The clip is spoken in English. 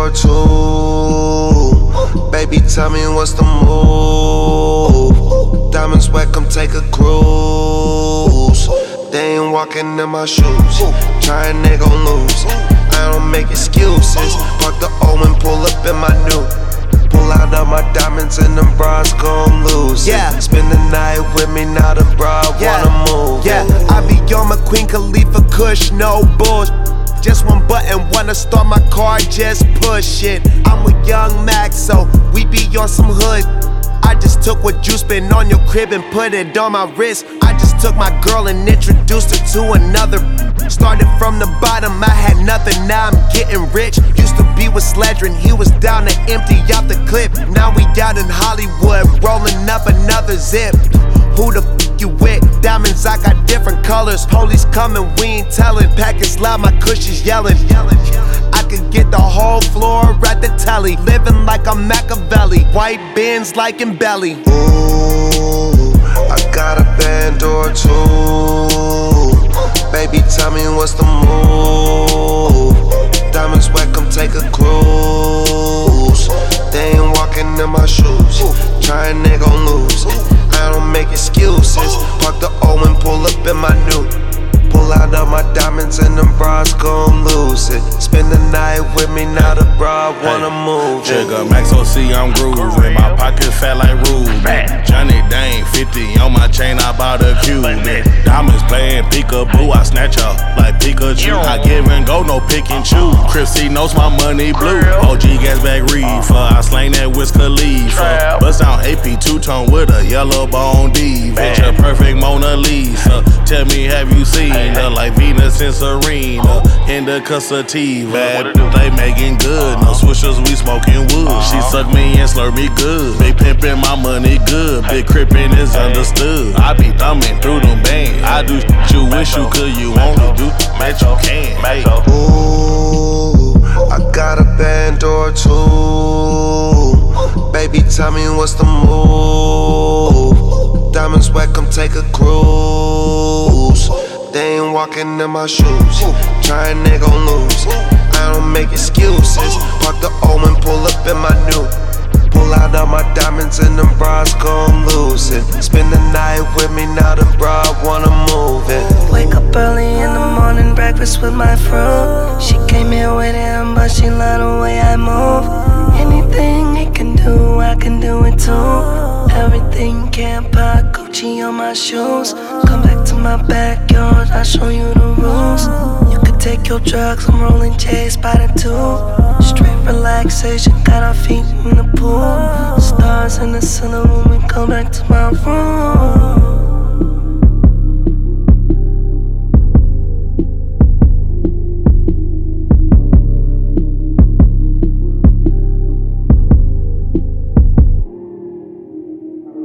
or two. Baby, tell me what's the move. Diamonds wet, come take a cruise. They ain't walking in my shoes. Trying, they gon' lose. I don't make excuses. Park the O and pull up in my new. Pull out all my diamonds and them bras gon' lose. Yeah. Spend the night with me, now the bra wanna move. Yeah, I be on my Queen Khalifa Kush, no bullshit. Just one button, wanna start my car, just push it. I'm with Young Max, so we be on some hood. I just took what you spent on your crib and put it on my wrist. I just took my girl and introduced her to another. Started from the bottom, I had nothing, now I'm getting rich. Used to be with Sledger and he was down to empty out the clip. Now we out in Hollywood, rolling up another zip. Who the f you with? Diamonds, I got different colors. Police coming, we ain't telling. Packets loud, my cush is yelling. I could get the whole floor at the telly. Living like I'm Machiavelli. White bins like in Belly. Ooh, I got a band or two. Baby, tell me what's the move. Diamonds wet, come take a cruise. They ain't walking in my shoes. Trying, they gon' lose. I don't make excuses. Park the O and pull up in my new. Pull out all my diamonds and them bras gon' lose it. Spend the night with me, now the bra wanna move it. Jigga, Max OC, I'm grooving. My pocket fat like Ruben. Johnny Dane, 50 on my chain, I bought a Cuban. Diamonds playing peekaboo, I snatch up like Pikachu. I give and go, no pick and choose. Chris C knows my money blue. OG gas bag reefer, I slang that Wiz Khalifa. Bust down AP two-tone with a yellow bone D. Picture perfect Mona Lisa. Tell me, have you seen her like Venus and Serena? Indica sativa, they making good. No swishers, we smoking wood. She suck me and slurp me good. Big pimpin', my money good. Big crippin' is understood. I be thumbing through them bands. I do shit you wish you could, you only do that you can. Hey. Ooh, I got a band or two. Baby, tell me what's the move. Diamonds wet, come take a cruise. They ain't walking in my shoes. Trying, they gon' lose. I don't make excuses. Park the O and pull up in my new. Pull out all my diamonds and them bras gon' lose it. Spend the night with me, now the bra wanna move it. Wake up early in the morning, breakfast with my fruit. She came here with him, but she loved the way I move. Anything he can do, I can do it too. Everything can't buy Gucci on my shoes. Come back to my backyard, I'll show you the rules. You can take your drugs, I'm rolling J's by the two. Straight relaxation, got our feet in the pool. Stars in the ceiling when we come back to my room.